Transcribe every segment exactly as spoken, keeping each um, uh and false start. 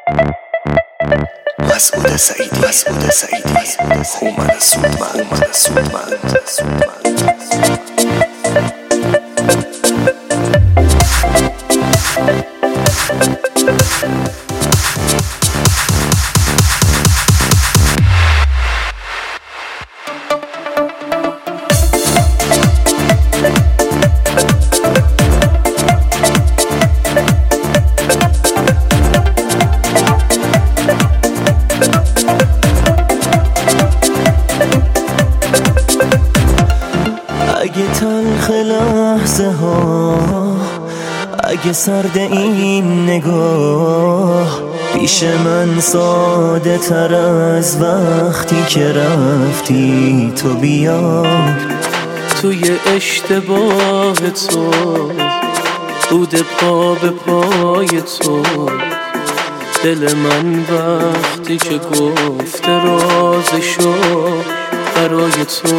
مسعود سعیدی مسعود سعیدی هومن سودمند هومن سودمند اگه تلخ لحظه ها، اگه سرد این نگاه، پیش من ساده تر از وقتی که رفتی تو بیا. توی اشتباه تو بود پا به پای تو، دل من وقتی که گفته رازشو برای تو.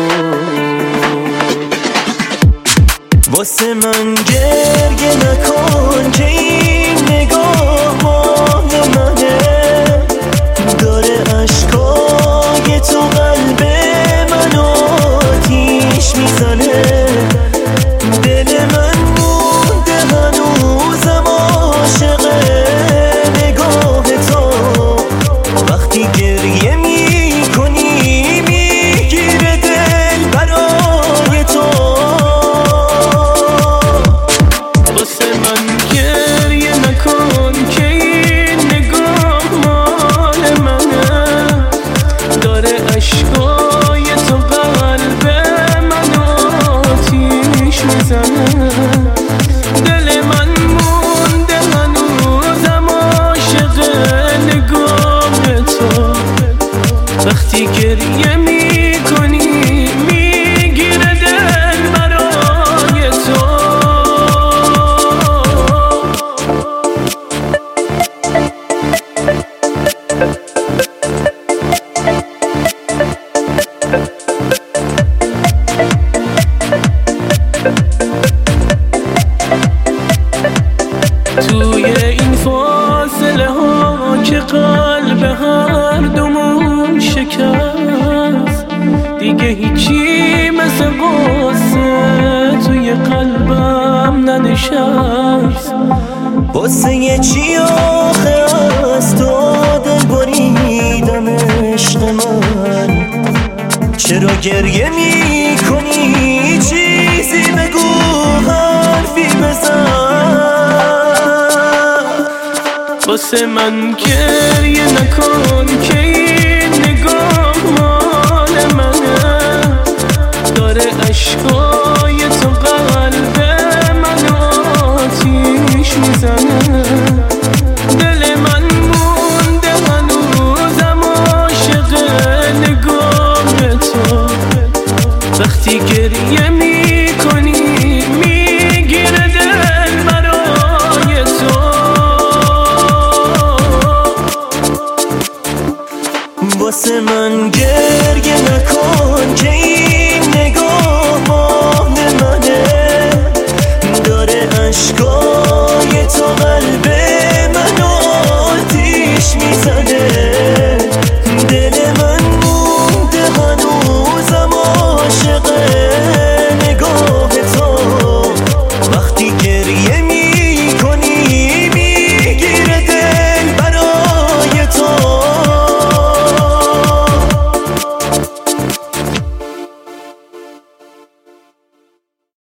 واسه من گریه نکن که این نگاه مال منه، داره عشقای تو قلب منو آتیش میزنه. دل من مونده هنوزم عاشق نگاه تو، وقتی گریه میکنی میگیره دل برای تو. دل من مونده هنوزم عاشق نگاه تو، وقتی گریه میکنی میگیره دل برای تو. توی این فاصله ها که قلب هر دومون شکست، دیگه هیچی مثل قصه توی قلبم ننشست. قصه چی آخه از تو دل بریدم عشق من، چرا گریه میکنی؟ چیزی بگو، حرفی بزن. واسه من گریه نکن که این نگاه مال منه، داره عشقای تو قلب منو آتیش میزنه. دل من مونده هنوزم عاشق نگاه تو، وقتی گریه میکنی میگیره دل برای تو. واسه من گریه نکن